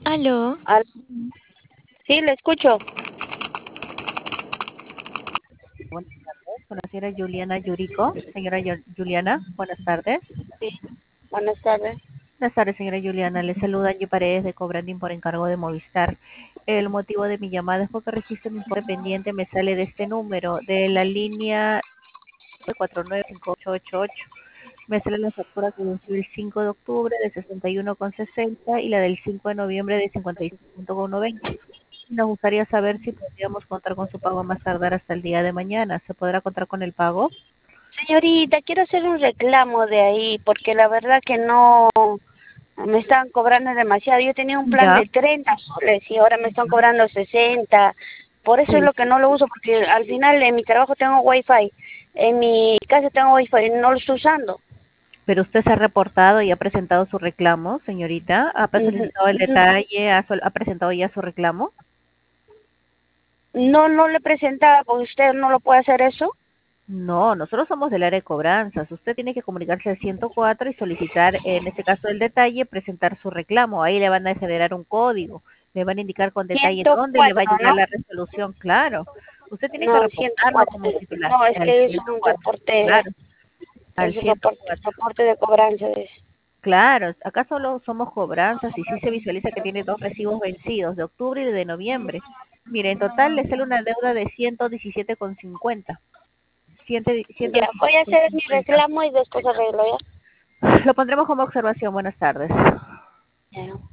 Aló, Al- Sí, le escucho. Buenas tardes, con la señora Juliana Yurico. Señora Juliana, buenas tardes. Sí, buenas tardes. Buenas tardes, señora Juliana. Le saluda Angie Paredes de Cobranding por encargo de Movistar. El motivo de mi llamada es porque registro mi informe pendiente, me sale de este número, de la línea 495888. Me sale la factura que venció el 5 de octubre de 61,60 y la del 5 de noviembre de 55,90. Nos gustaría saber si podríamos contar con su pago a más tardar hasta el día de mañana. ¿Se podrá contar con el pago? Señorita, quiero hacer un reclamo de ahí, porque la verdad que no me están cobrando demasiado. Yo tenía un plan Ya. de 30 soles y ahora me están cobrando 60. Por eso es Sí, lo que no lo uso, porque al final en mi trabajo tengo wifi, en mi casa tengo wifi y no lo estoy usando. pero usted se ha reportado y ha presentado su reclamo, señorita. ¿Ha Ujú, solicitado el ujú. detalle? ¿Ha presentado ya su reclamo? No, no le presentaba, porque usted no lo puede hacer eso. No, nosotros somos del área de cobranzas. Usted tiene que comunicarse al 104 y solicitar, en este caso, el detalle, presentar su reclamo. Ahí le van a generar un código. Le van a indicar con detalle dónde le 104, va a llegar ¿no? la resolución. Claro. Usted tiene que No, reportarlo 104. como titular No, es al que es un 104. reporte. Claro, al Es un 104. reporte de cobranza. Claro, acá solo somos cobranzas y sí se visualiza que tiene dos recibos vencidos, de octubre y de noviembre. Mire, en total le sale una deuda de 117,50. Ya, voy a hacer mi 117,50. reclamo y después arreglo, ¿ya? Lo pondremos como observación. Buenas tardes. Ya.